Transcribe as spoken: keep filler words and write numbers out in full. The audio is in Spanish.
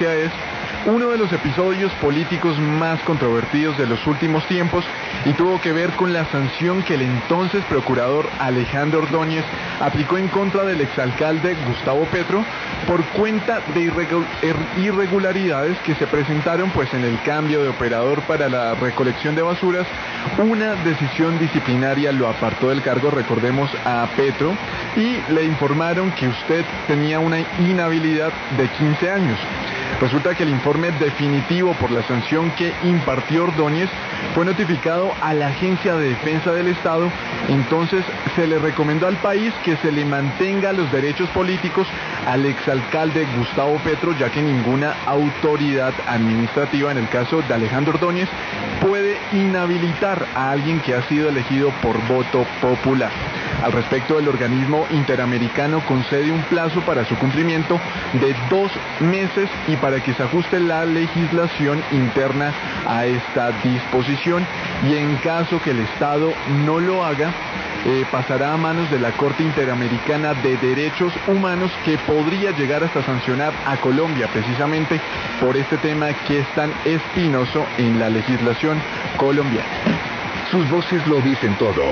es uno de los episodios políticos más controvertidos de los últimos tiempos y tuvo que ver con la sanción que el entonces procurador Alejandro Ordóñez aplicó en contra del exalcalde Gustavo Petro por cuenta de irregularidades que se presentaron pues en el cambio de operador para la recolección de basuras. Una decisión disciplinaria lo apartó del cargo, recordemos, a Petro, y le informaron que usted tenía una inhabilidad de quince años. Resulta que el informe definitivo por la sanción que impartió Ordóñez fue notificado a la Agencia de Defensa del Estado. Entonces se le recomendó al país que se le mantenga los derechos políticos al exalcalde Gustavo Petro, ya que ninguna autoridad administrativa, en el caso de Alejandro Ordóñez, puede inhabilitar a alguien que ha sido elegido por voto popular. Al respecto, el organismo interamericano concede un plazo para su cumplimiento de dos meses y para que se ajuste la legislación interna a esta disposición, y en caso que el Estado no lo haga, eh, pasará a manos de la Corte Interamericana de Derechos Humanos, que podría llegar hasta sancionar a Colombia precisamente por este tema que es tan espinoso en la legislación colombiana. Sus voces lo dicen todo.